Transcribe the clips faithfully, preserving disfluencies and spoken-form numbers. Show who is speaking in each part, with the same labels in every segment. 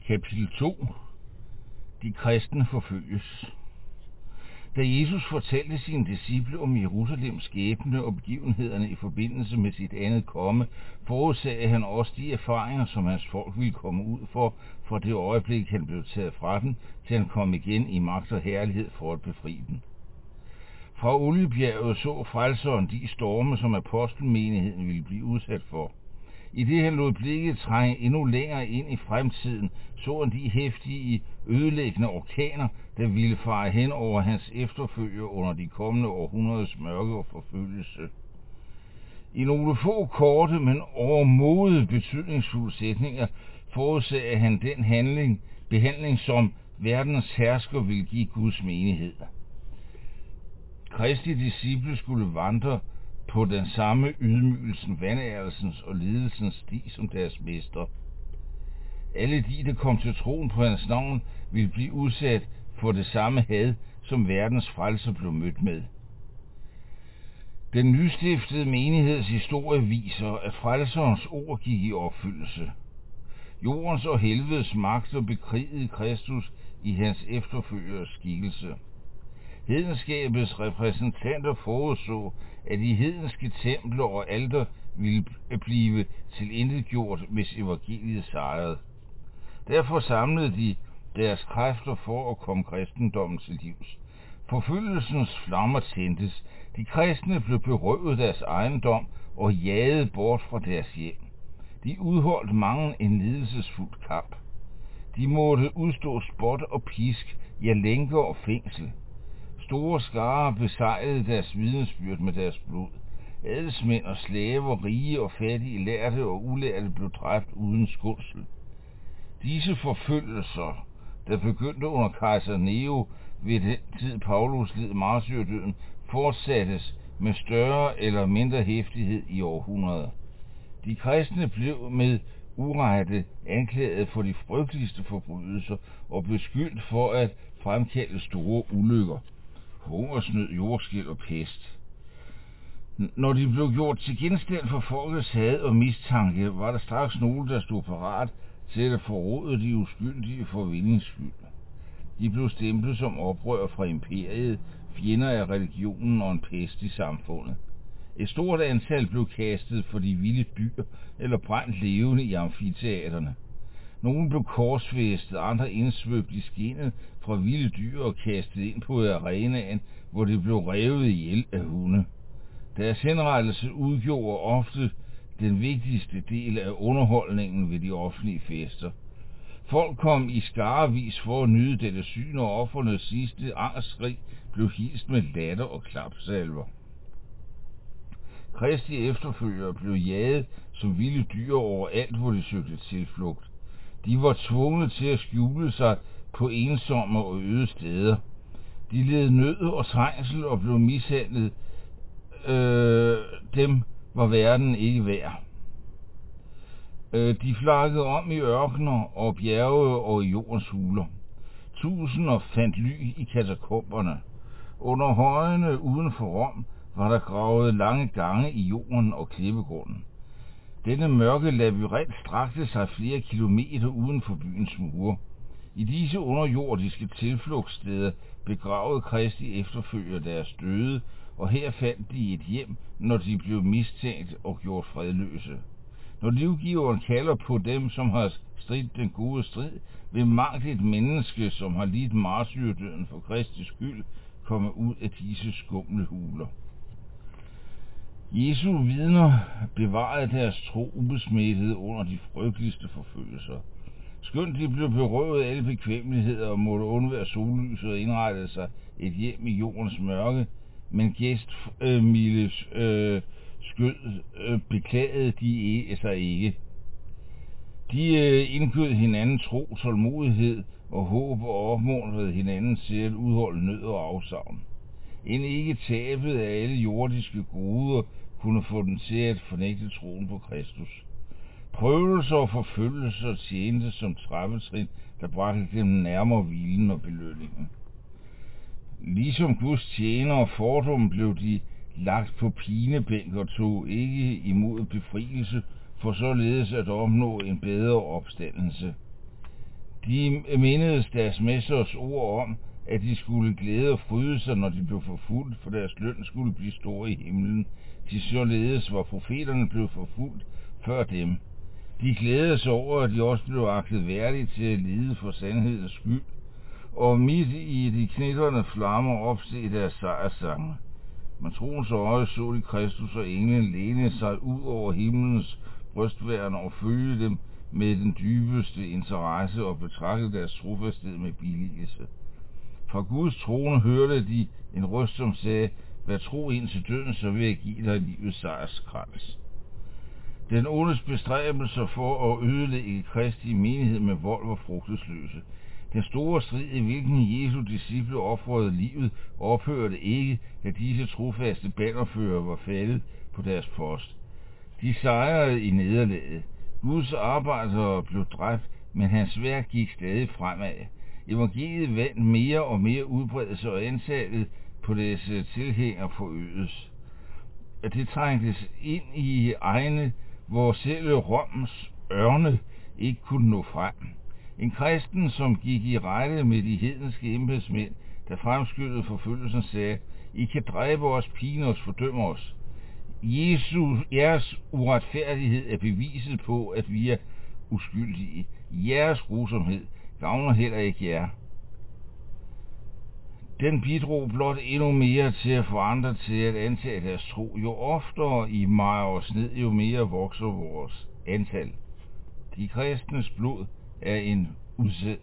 Speaker 1: Kapitel to. De kristne forfølges. Da Jesus fortalte sine disciple om Jerusalems skæbne og begivenhederne i forbindelse med sit andet komme, forudsagde han også de erfaringer, som hans folk ville komme ud for, fra det øjeblik, han blev taget fra dem, til han kom igen i magt og herlighed for at befri dem. Fra Oliebjerget så frelseren de storme, som apostelmenigheden ville blive udsat for. I det han lod blikket trænge endnu længere ind i fremtiden, så han de heftige, ødelæggende orkaner, der ville fare hen over hans efterfølger under de kommende århundreders mørke og forfølgelse. I nogle få korte, men overmodet betydningsfulde sætninger forudsagde han den handling, behandling, som verdens hersker ville give Guds menighed. Kristi disciple skulle vandre på den samme ydmygelsen, vandærelsens og lidelsens sti som deres mester. Alle de, der kom til troen på hans navn, ville blive udsat for det samme had, som verdens frelser blev mødt med. Den nystiftede menigheds historie viser, at frelserens ord gik i opfyldelse. Jordens og helvedes magter bekrigede Kristus i hans efterfølgers skikkelse. Hedenskabets repræsentanter forudså, at de hedenske templer og alter ville blive tilintetgjort, hvis evangeliet sejrede. Derfor samlede de deres kræfter for at komme kristendommen til livs. Forfølgelsens flammer tændtes. De kristne blev berøvet deres ejendom og jaget bort fra deres hjem. De udholdt mange en lidelsesfuld kamp. De måtte udstå spot og pisk, ja lænker og fængsel. Store skarer besejrede deres vidnesbyrd med deres blod. Adelsmænd og slaver, rige og fattige, lærte og ulærte blev dræbt uden skånsel. Disse forfølgelser, der begyndte under kejser Nero ved den tid Paulus led martyrdøden, fortsattes med større eller mindre heftighed i århundreder. De kristne blev med urette anklaget for de frygteligste forbrydelser og beskyldt for at fremkalde store ulykker, hungersnød, jordskælv og pest. Når de blev gjort til genstand for folkets had og mistanke, var der straks nogen, der stod parat til at forråde de uskyldige for vindings skyld. De blev stemplet som oprør fra imperiet, fjender af religionen og en pest i samfundet. Et stort antal blev kastet for de vilde dyr eller brændt levende i amfiteaterne. Nogle blev korsfæstet, andre indsvøbt i skindet fra vilde dyr og kastet ind på arenaen, hvor de blev revet ihjel af hunde. Deres henrettelse udgjorde ofte den vigtigste del af underholdningen ved de offentlige fester. Folk kom i skarevis for at nyde dette syn, og offernes sidste angstskrig blev hilst med latter og klapsalver. Kristi efterfølgere blev jaget som vilde dyr overalt, hvor de søgte tilflugt. De var tvunget til at skjule sig på ensomme og øde steder. De led nød og trængsel og blev mishandlet. Øh, dem var verden ikke værd. Øh, de flakkede om i ørkener og bjerge og i jordens huler. Tusinder fandt ly i katakomberne. Under højene uden for Rom var der gravet lange gange i jorden og klippegrunden. Denne mørke labyrint strakte sig flere kilometer uden for byens mure. I disse underjordiske tilflugtssteder begravede Kristi efterfølger deres døde, og her fandt de et hjem, når de blev mistænkt og gjort fredløse. Når livgiveren kalder på dem, som har stridt den gode strid, vil mangt et menneske, som har lidt martyrdøden for Kristi skyld, komme ud af disse skumle huler. Jesu vidner bevarede deres tro ubesmittet under de frygteligste forfølgelser. Skønt de blev berøvet alle bekvemmeligheder og måtte undvære sollyset og indrette sig et hjem i jordens mørke, men gæstmildes øh, skød øh, beklagede de sig ikke. De øh, indgød hinanden tro, tålmodighed og håb og opmuntrede hinanden til at udholde nød og afsavn. End ikke tabet af alle jordiske goder kunne få den til at fornægte troen på Kristus. Prøvelser og forfølgelser tjente som trappetrin, der bragte dem nærmere hvilen og belønningen. Ligesom Guds tjenere og fordom blev de lagt på pinebænk og tog ikke imod befrielse, for således at opnå en bedre opstandelse. De mindedes deres mesters ord om, at de skulle glæde og fryde sig, når de blev forfulgt, for deres løn skulle blive stor i himlen. De således var profeterne blevet forfulgt før dem. De glædede sig over, at de også blev agtet værdige til at lide for sandhedens skyld, og midt i de knitrende flammer opsteg deres sejrssange. Men troens øje så de Kristus og englen læne sig ud over himlens brystværn og følge dem med den dybeste interesse og betragtede deres trofasthed med billigelse. Fra Guds trone hørte de en røst, som sagde: vær tro indtil døden, så vil jeg give dig livets sejrskrans. Den ondes bestræbelser for at ødelægge Kristi menighed med vold var frugtesløse. Den store strid, i hvilken Jesu disciple ofrede livet, ophørte ikke, da disse trofaste bannerførere var faldet på deres post. De sejrede i nederlaget. Guds arbejdere blev dræbt, men hans værk gik stadig fremad. Evangeliet vandt mere og mere udbredelse, og antallet på deres tilhængere forøgedes. Det trængtes ind i egne, hvor selv Roms ørne ikke kunne nå frem. En kristen, som gik i rette med de hedenske embedsmænd, der fremskyldede forfølgelsen, sagde: I kan dræbe os, pine os, fordømme os. Jesus, jeres uretfærdighed er beviset på, at vi er uskyldige. Jeres grusomhed gavner heller ikke jer. Den bidrog blot endnu mere til at få andre til at antage deres tro. Jo oftere I mejer os ned, jo mere vokser vores antal. De kristnes blod er en udsæd.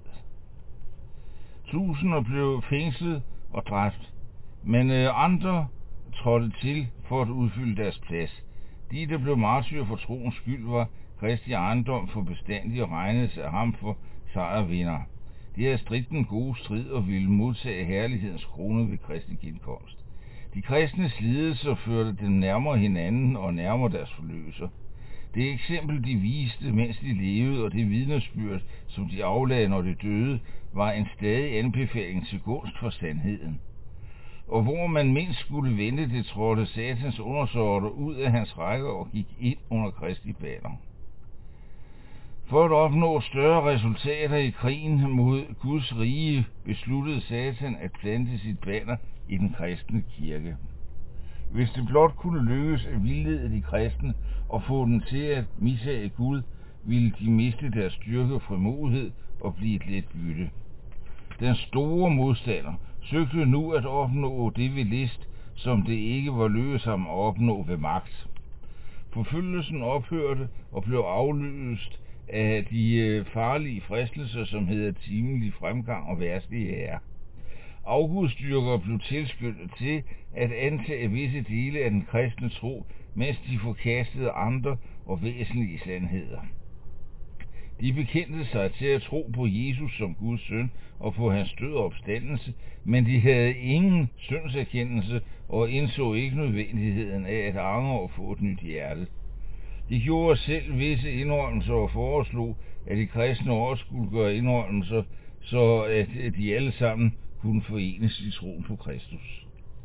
Speaker 1: Tusinder blev fængslet og dræbt, men andre trådte til for at udfylde deres plads. De, der blev martyrer for troens skyld, var Kristi ejendom for bestandig og regnedes af ham for sejrvinder. De havde stridt den gode strid og ville modtage herlighedens krone ved Kristi genkomst. De kristnes lidelser førte dem nærmere hinanden og nærmere deres forløser. Det eksempel, de viste, mens de levede, og det vidnesbyrd, som de aflagde, når de døde, var en stadig anbefaling til gunst for sandheden. Og hvor man mindst skulle vente, det trådte Satans undersåtter ud af hans rækker og gik ind under Kristi banner. For at opnå større resultater i krigen mod Guds rige, besluttede Satan at plante sit banner i den kristne kirke. Hvis det blot kunne lykkes at vildlede de kristne og få dem til at mishage Gud, ville de miste deres styrke og frimodighed og blive et let bytte. Den store modstander søgte nu at opnå det ved list, som det ikke var lykkedes ham at opnå ved magt. Forfølgelsen ophørte og blev afløst af de farlige fristelser, som hedder timelig fremgang og værstlige ære. Afgudstyrkere blev tilskyndet til at antage visse dele af den kristne tro, mens de forkastede andre og væsentlige sandheder. De bekendte sig til at tro på Jesus som Guds søn og på hans død og opstandelse, men de havde ingen syndserkendelse og indså ikke nødvendigheden af at angre og få et nyt hjerte. De gjorde selv visse indrømmelser og foreslog, at de kristne også skulle gøre indrømmelser, så at de alle sammen kunne forenes i troen på Kristus.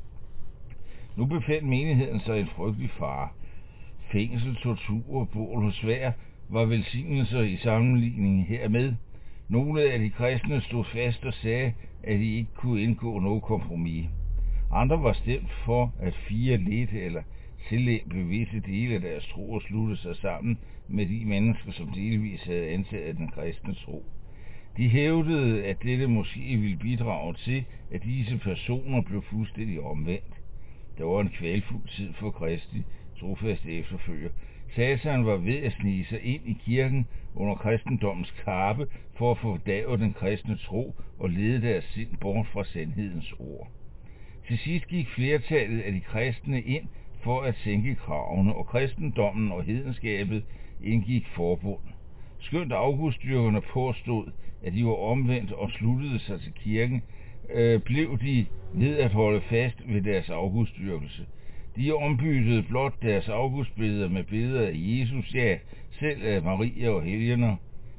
Speaker 1: Nu befandt menigheden sig i en frygtelig fare. Fængsel, tortur, bål og sværd var velsignelser i sammenligning hermed. Nogle af de kristne stod fast og sagde, at de ikke kunne indgå noget kompromis. Andre var stemt for at fire lidt eller tillæmpe visse dele af deres tro og slutte sig sammen med de mennesker, som delvis havde antaget den kristne tro. De hævdede, at dette måske ville bidrage til, at disse personer blev fuldstændig omvendt. Det var en kvalfuld tid for Kristi trofaste efterfølger. Satan var ved at snige sig ind i kirken under kristendommens kappe for at fordærve den kristne tro og lede deres sind bort fra sandhedens ord. Til sidst gik flertallet af de kristne ind for at sænke kravene, og kristendommen og hedenskabet indgik forbund. Skønt afgudstyrkerne påstod, at de var omvendt og sluttede sig til kirken, øh, blev de ved at holde fast ved deres afgudstyrkelse. De ombyttede blot deres afgudsbilleder med billeder af Jesus, ja, selv af Maria og helgenerne.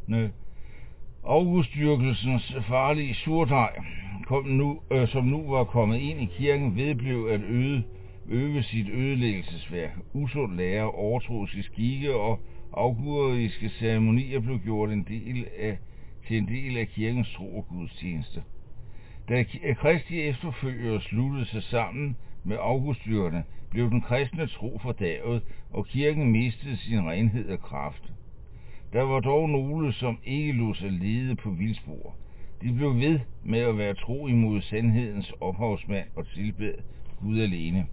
Speaker 1: Afgudstyrkelsens farlige surdej, kom nu, øh, som nu var kommet ind i kirken, vedblev at øde, øve sit ødelæggelsesværk. Usund lære overtog sig skikke, og afguderiske ceremonier blev gjort en del af til en del af kirkens tro og gudstjeneste. Da Kristi efterfølgere sluttede sig sammen med augustdyrkerne, blev den kristne tro fordærvet, og kirken mistede sin renhed og kraft. Der var dog nogle, som ikke lod sig lede på vildspor. De blev ved med at være tro imod sandhedens ophavsmand og tilbed Gud alene.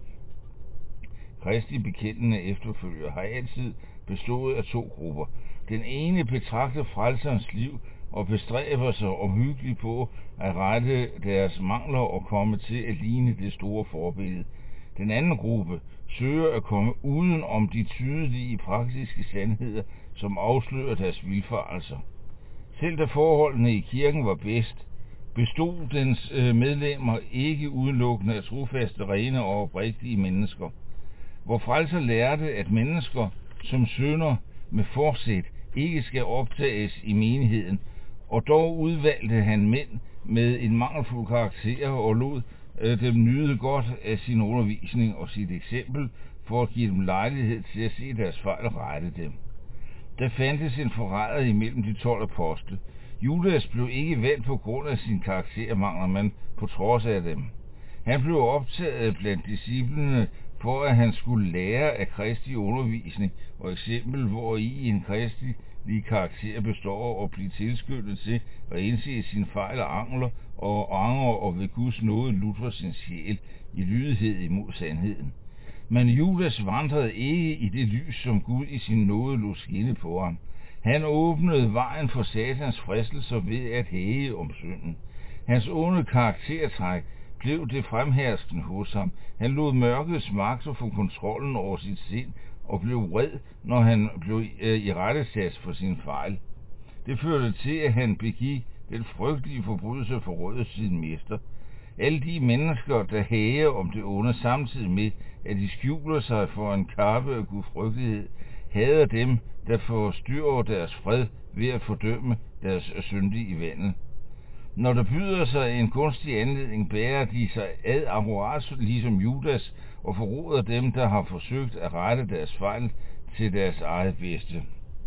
Speaker 1: Kristi bekendende efterfølgere har altid bestået af to grupper. Den ene betragter frelserens liv og bestræber sig omhyggeligt på at rette deres mangler og komme til at ligne det store forbillede. Den anden gruppe søger at komme uden om de tydelige praktiske sandheder, som afslører deres vildfarelser. Selv da forholdene i kirken var bedst, bestod dens medlemmer ikke udelukkende af trofaste, rene og oprigtige mennesker. Hvor frelser lærte, at mennesker som synder med forsæt ikke skal optages i menigheden, og dog udvalgte han mænd med en mangelfuld karakter og lod øh, dem nyde godt af sin undervisning og sit eksempel for at give dem lejlighed til at se deres fejl og rette dem. Der fandtes en forræder imellem de tolv apostle. Judas blev ikke valgt på grund af sin karaktermangler, men på trods af dem. Han blev optaget blandt disciplene for at han skulle lære af Kristi undervisning og eksempel, hvor i en kristelig karakter består og blive tilskyndet til at indse sin fejl og angler og angre og ved Guds nåde lutre sin sjæl i lydighed imod sandheden. Men Judas vandrede ikke i det lys, som Gud i sin nåde lod skinne på ham. Han åbnede vejen for satans fristelser ved at hæge om synden. Hans onde karaktertræk blev det fremherskende hos ham. Han lod mørkets magter få kontrollen over sit sind og blev vred, når han blev øh, irettesat for sin fejl. Det førte til, at han begik den frygtelige forbrydelse for rødet sin mester. Alle de mennesker, der hæger om det onde, samtidig med, at de skjuler sig for en kappe af gudfrygtighed, hader dem, der forstyrrer deres fred ved at fordømme deres syndige vandel. Når der byder sig en kunstig anledning, bærer de sig ad akkurat ligesom Judas og forråder dem, der har forsøgt at rette deres fejl til deres eget bedste.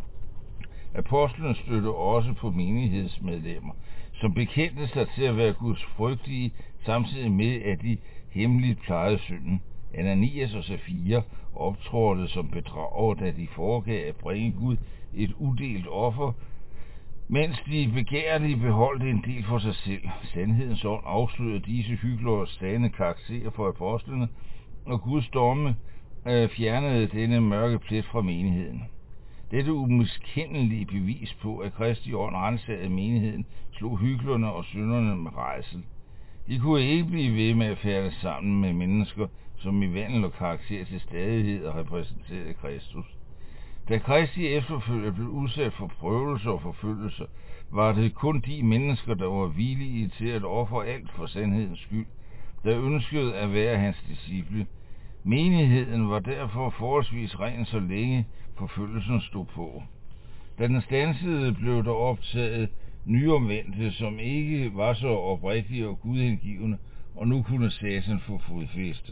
Speaker 1: Apostlen støtter også på menighedsmedlemmer, som bekendte sig til at være Guds frygtige, samtidig med, at de hemmeligt plejede synden. Ananias og Safira optrådte som bedragere, da de foregav at bringe Gud et udelt offer, mens de begærlige beholdt en del for sig selv. Sandhedens ånd afslørede disse hyklere stande karakterer for apostlene, og Guds domme øh, fjernede denne mørke plet fra menigheden. Dette umiskendelige bevis på, at Kristi ånd rensagede menigheden, slog hyklerne og synderne med rædsel. De kunne ikke blive ved med at færdes sammen med mennesker, som i vandel og karakter til stadighed repræsenterede Kristus. Da Kristi efterfølger blev udsat for prøvelser og forfølgelser, var det kun de mennesker, der var villige til at ofre alt for sandhedens skyld, der ønskede at være hans disciple. Menigheden var derfor forholdsvis ren, så længe forfølgelsen stod på. Da den standsede, blev der optaget nyomvendte, som ikke var så oprigtige og gudhengivende, og nu kunne Satan få fodfæste.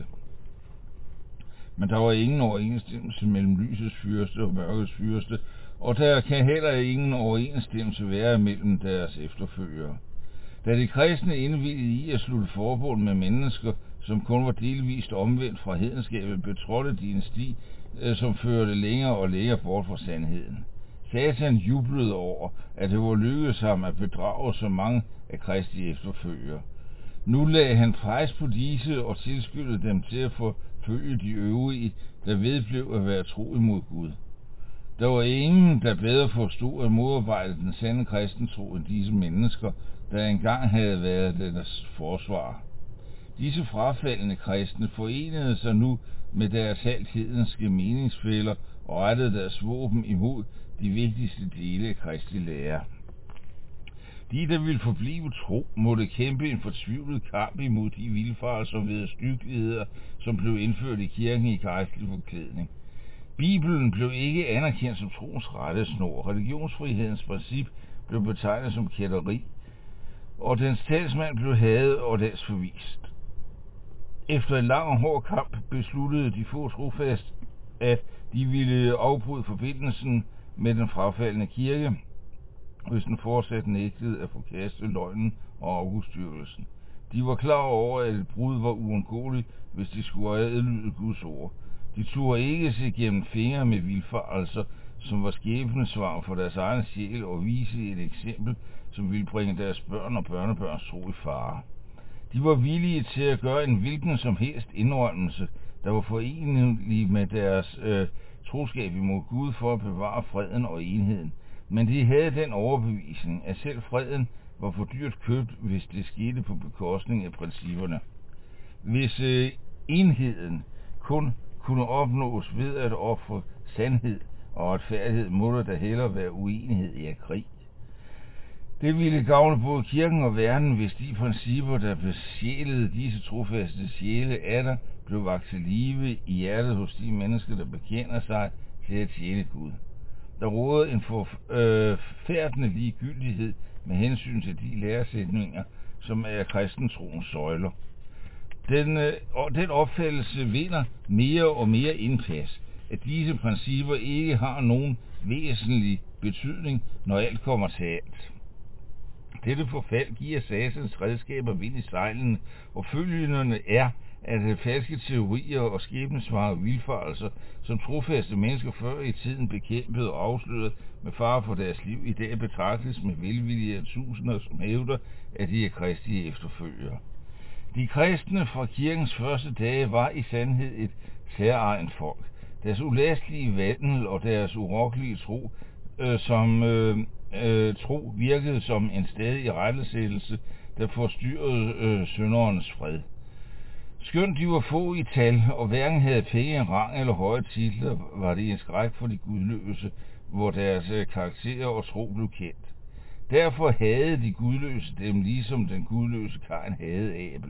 Speaker 1: Men der var ingen overensstemmelse mellem lysets fyrste og mørkets fyrste, og der kan heller ingen overensstemmelse være mellem deres efterfølgere. Da de kristne indvilligede i at slutte forbund med mennesker, som kun var delvist omvendt fra hedenskabet, betrådte de en sti, som førte længere og længere bort fra sandheden. Satan jublede over, at det var lykkedes ham at bedrage så mange af Kristi efterfølgere. Nu lagde han pres på disse og tilskyndede dem til at forfølge de øvrige, der vedblev at være tro imod Gud. Der var ingen, der bedre forstod at modarbejde den sande kristentro end disse mennesker, der engang havde været deres forsvar. Disse frafaldende kristne forenede sig nu med deres halvt hedenske meningsfæller og rettede deres våben imod de vigtigste dele af Kristi lære. De, der ville forblive tro, måtte kæmpe en fortvivlet kamp imod de vildfarelser og vederstyggeligheder, som blev indført i kirken i gejstlig forklædning. Bibelen blev ikke anerkendt som troens rettesnor. Religionsfrihedens princip blev betegnet som kætteri, og dens talsmand blev hadet og landsforvist. Efter en lang og hård kamp besluttede de få trofast, at de ville afbryde forbindelsen med den frafaldne kirke, hvis den fortsat nægtede at forkaste løgnen og afgudstyrkelsen. De var klar over, at et brud var uundgåeligt, hvis de skulle adlyde Guds ord. De turde ikke se gennem fingre med vildfarelser, som var skæbnesvar for deres egen sjæl, og vise et eksempel, som ville bringe deres børn og børnebørns tro i fare. De var villige til at gøre en hvilken som helst indrømmelse, der var forenelig med deres øh, troskab imod Gud for at bevare freden og enheden. Men de havde den overbevisning, at selv freden var for dyrt købt, hvis det skete på bekostning af principperne. Hvis øh, enheden kun kunne opnås ved at ofre sandhed og retfærdighed, må der da hellere være uenighed i krig. Det ville gavne både kirken og verden, hvis de principper, der besjælede disse trofaste sjæle, atter blev vakt til live i hjertet hos de mennesker, der bekender sig til at tjene Gud. Der råder en forfærdende ligegyldighed med hensyn til de læresætninger, som er kristentroens søjler. Den, øh, den opfattelse vinder mere og mere indpas, at disse principper ikke har nogen væsentlig betydning, når alt kommer til alt. Dette forfald giver satans redskaber vind i sejlene, og følgerne er, at falske teorier og skæbnesvare vildfarelser, som trofaste mennesker før i tiden bekæmpede og afslørede med fare for deres liv, i dag betragtes med velvilje af tusinder, som hævder, at de er kristige efterfølgere. De kristne fra kirkens første dage var i sandhed et særregent folk. Deres ulastelige vandel og deres urokkelige tro, øh, som øh, øh, tro virkede som en stadig rettesættelse, der forstyrrede øh, synderens fred. Skønt de var få i tal, og hverken havde penge, rang eller høje titler, var det en skræk for de gudløse, hvor deres øh, karakterer og tro blev kendt. Derfor havde de gudløse dem, ligesom den gudløse Kain havde Abel.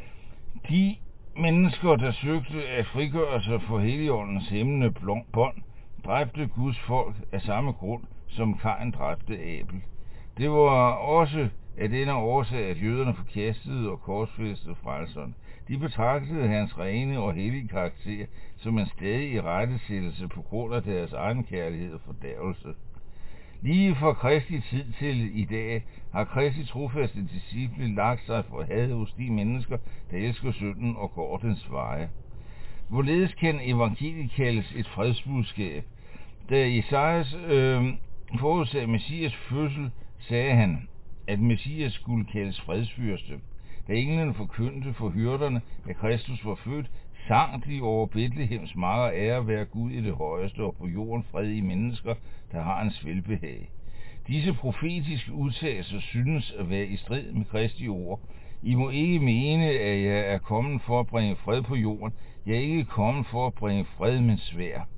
Speaker 1: De mennesker, der søgte at frigøre sig for Helligåndens himmelne bånd, dræbte Guds folk af samme grund, som Kain dræbte Abel. Det var også af denne årsag, at jøderne forkastede og korsfæstede frelseren. De betragtede hans rene og hellige karakter som en stadig irettesættelse på grund af deres egen kærlighed og fordærvelse. Lige fra Kristi tid til i dag har Kristi trofaste disciple lagt sig for had hos de mennesker, der elsker synden og går dens veje. Hvorledes kan evangeliet kaldes et fredsbudskab? Da Isaias øh, forudsagde Messias fødsel, sagde han, at Messias skulle kaldes fredsfyrste. Da englene forkyndte for hyrderne, at Kristus var født, sang de over Betlehems marker ære være Gud i det højeste, og på jorden fred i mennesker, der har hans velbehag. Disse profetiske udtalelser synes at være i strid med Kristi ord. I må ikke mene, at jeg er kommet for at bringe fred på jorden. Jeg er ikke kommet for at bringe fred, men svær.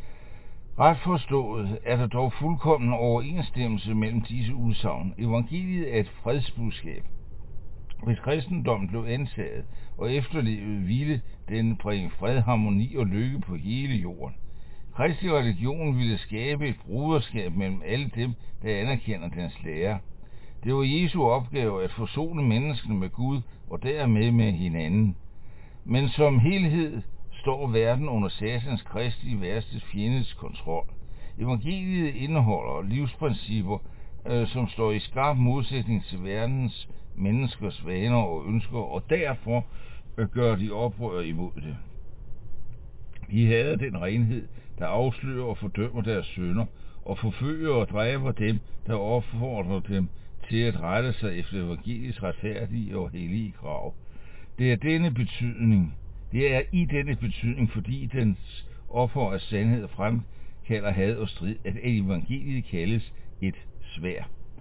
Speaker 1: Ret forstået er der dog fuldkommen overensstemmelse mellem disse udsagn. Evangeliet er et fredsbudskab. Hvis kristendommen blev antaget og efterlevet, ville den bringe fred, harmoni og lykke på hele jorden. Kristi religion ville skabe et broderskab mellem alle dem, der anerkender dens lære. Det var Jesu opgave at forsone menneskene med Gud og dermed med hinanden. Men som helhed står verden under Satans Kristi værste fjendes kontrol. Evangeliet indeholder livsprincipper, øh, som står i skarp modsætning til verdens menneskers vaner og ønsker, og derfor øh, gør de oprør imod det. De havde den renhed, der afslører og fordømmer deres synder, og forfølger og dræber dem, der opfordrer dem til at rette sig efter evangeliets retfærdige og hellige krav. Det er denne betydning, det er i denne betydning, fordi dens ophøj af sandhed fremkalder had og strid, at evangeliet kaldes et sværd.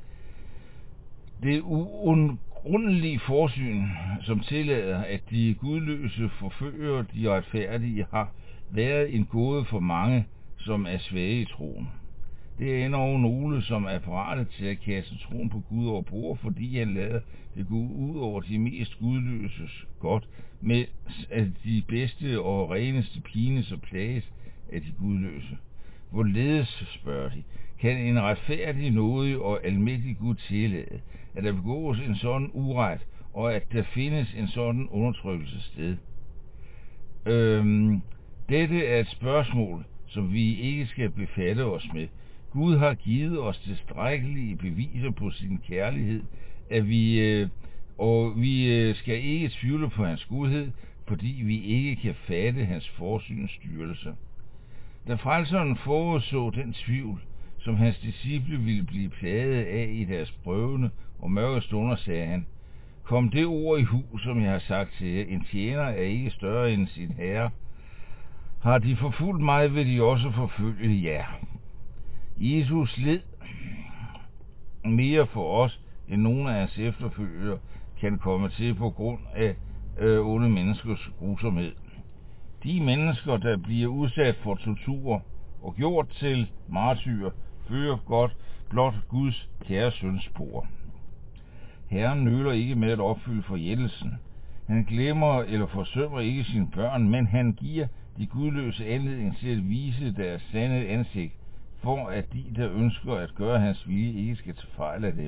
Speaker 1: Det uundgrundelige forsyn, som tillader, at de gudløse forfølger de retfærdige, har været en gåde for mange, som er svage i troen. Det er endnu nogle, som er parate til at kaste troen på Gud over bord, fordi han lader det gå ud over de mest gudløses godt, med at de bedste og reneste pines og plages af de gudløse. Hvorledes, spørger de, kan en retfærdig, nådig og almægtig Gud tillade, at der begås en sådan uret, og at der findes en sådan undertrykkelse sted? Øhm, dette er et spørgsmål, som vi ikke skal befatte os med. Gud har givet os tilstrækkelige beviser på sin kærlighed, at vi, øh, og vi øh, skal ikke tvivle på hans godhed, fordi vi ikke kan fatte hans forsyns styrelse. Da frelseren forudså den tvivl, som hans disciple ville blive plaget af i deres prøvende og mørke stunder, sagde han: Kom det ord i hu, som jeg har sagt til jer, en tjener er ikke større end sin herre. Har de forfulgt mig, vil de også forfølge jer. Jesus led mere for os, end nogen af hans efterfølgere kan komme til på grund af øh, onde menneskers grusomhed. De mennesker, der bliver udsat for tortur og gjort til martyrer, fører godt blot Guds kære søns spor. Herren nøler ikke med at opfylde forjættelsen. Han glemmer eller forsømmer ikke sine børn, men han giver de gudløse anledning til at vise deres sande ansigt, for at de, der ønsker at gøre hans vilje, ikke skal tage fejl af dem.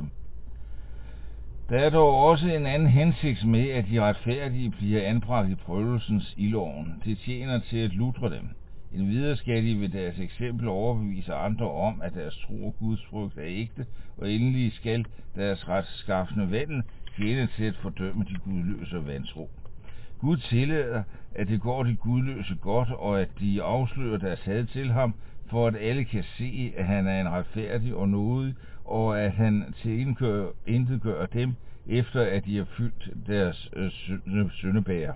Speaker 1: Der er dog også en anden hensigt med, at de retfærdige bliver anbragt i prøvelsens ildovn. Det tjener til at lutre dem. Endvidere skal de ved deres eksempel overbevise andre om, at deres tro og Guds frygt er ægte, og endelig skal deres retskaffende vandel tjene til at fordømme de gudløse og vantro. Gud tillader, at det går de gudløse godt, og at de afslører deres had til ham, for at alle kan se, at han er en retfærdig og nådig, og at han tilintetgør dem, efter at de har fyldt deres øh, syndebærer.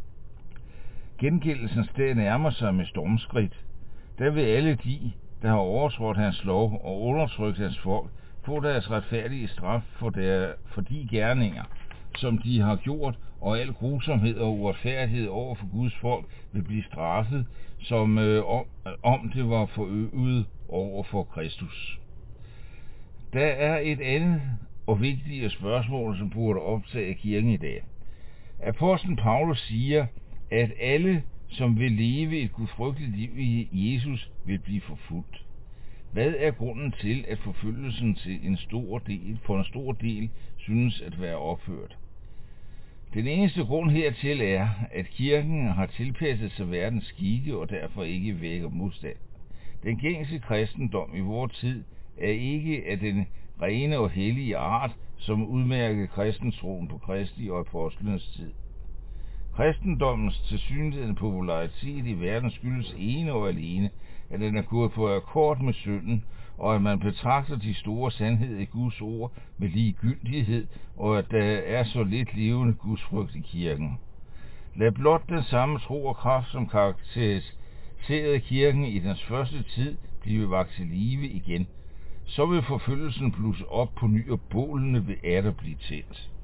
Speaker 1: Gengældelsens dag nærmer sig med stormskridt. Der vil alle de, der har overtrådt hans lov og undertrykt hans folk, få deres retfærdige straf for, der, for de gerninger, som de har gjort, og al grusomhed og uretfærdighed over for Guds folk vil blive straffet, som øh, om, om det var forøvet over for Kristus. Der er et andet og vigtigere spørgsmål, som burde optage kirken i dag. Apostlen Paulus siger, at alle, som vil leve et gudfrygteligt liv i Jesus, vil blive forfulgt. Hvad er grunden til, at forfølgelsen til en stor del, for en stor del synes at være ophørt? Den eneste grund hertil er, at kirken har tilpasset sig verdens skikke og derfor ikke vækker modstand. Den gængse kristendom i vor tid er ikke af den rene og hellige art, som udmærkede kristentroen på Kristi og apostlenes tid. Kristendommens tilsyneladende popularitet i verden skyldes ene og alene, at den er gået på akkord med synden, og at man betragter de store sandheder i Guds ord med ligegyldighed, og at der er så lidt levende gudsfrygt i kirken. Lad blot den samme tro og kraft, som karakteriserede kirken i dens første tid, blive vakt til live igen. Så vil forfølgelsen blusse op på ny, og bålene vil atter blive tændt.